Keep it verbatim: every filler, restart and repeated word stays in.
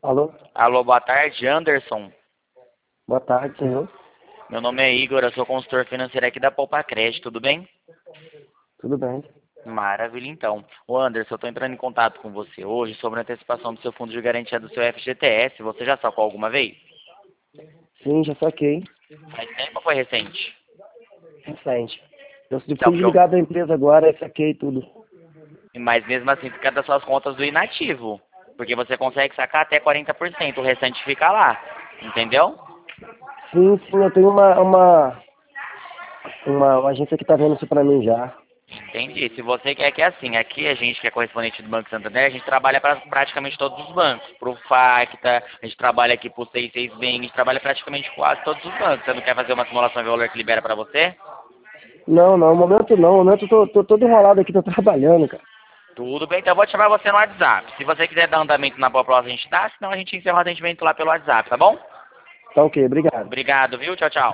Alô? Alô, boa tarde, Anderson. Boa tarde, senhor. Meu nome é Igor, eu sou consultor financeiro aqui da Poupa Crédito, tudo bem? Tudo bem? Maravilha, então. Ô Anderson, eu estou entrando em contato com você hoje sobre a antecipação do seu fundo de garantia do seu F G T S. Você já sacou alguma vez? Sim, já saquei. Faz tempo ou foi recente? Recente. Eu Então, fui porque eu... desligado da empresa agora e saquei tudo. Mas mesmo assim fica das suas contas do inativo. Porque você consegue sacar até quarenta por cento, o restante fica lá. Entendeu? Sim, sim, eu tenho uma, uma, uma, uma agência que tá vendo isso pra mim já. Entendi. Se você quer que é assim, aqui a gente que é correspondente do Banco Santander, a gente trabalha para praticamente todos os bancos. Pro Facta, a gente trabalha aqui pro seis seis Bank, a gente trabalha praticamente quase todos os bancos. Você não quer fazer uma simulação de valor que libera para você? Não, não, no momento não. No momento eu tô, tô todo enrolado aqui, tô trabalhando, cara. Tudo bem, então eu vou te chamar você no WhatsApp. Se você quiser dar andamento na proposta, a gente dá, senão a gente encerra o atendimento lá pelo WhatsApp, tá bom? Tá ok, obrigado. Obrigado, viu? Tchau, tchau.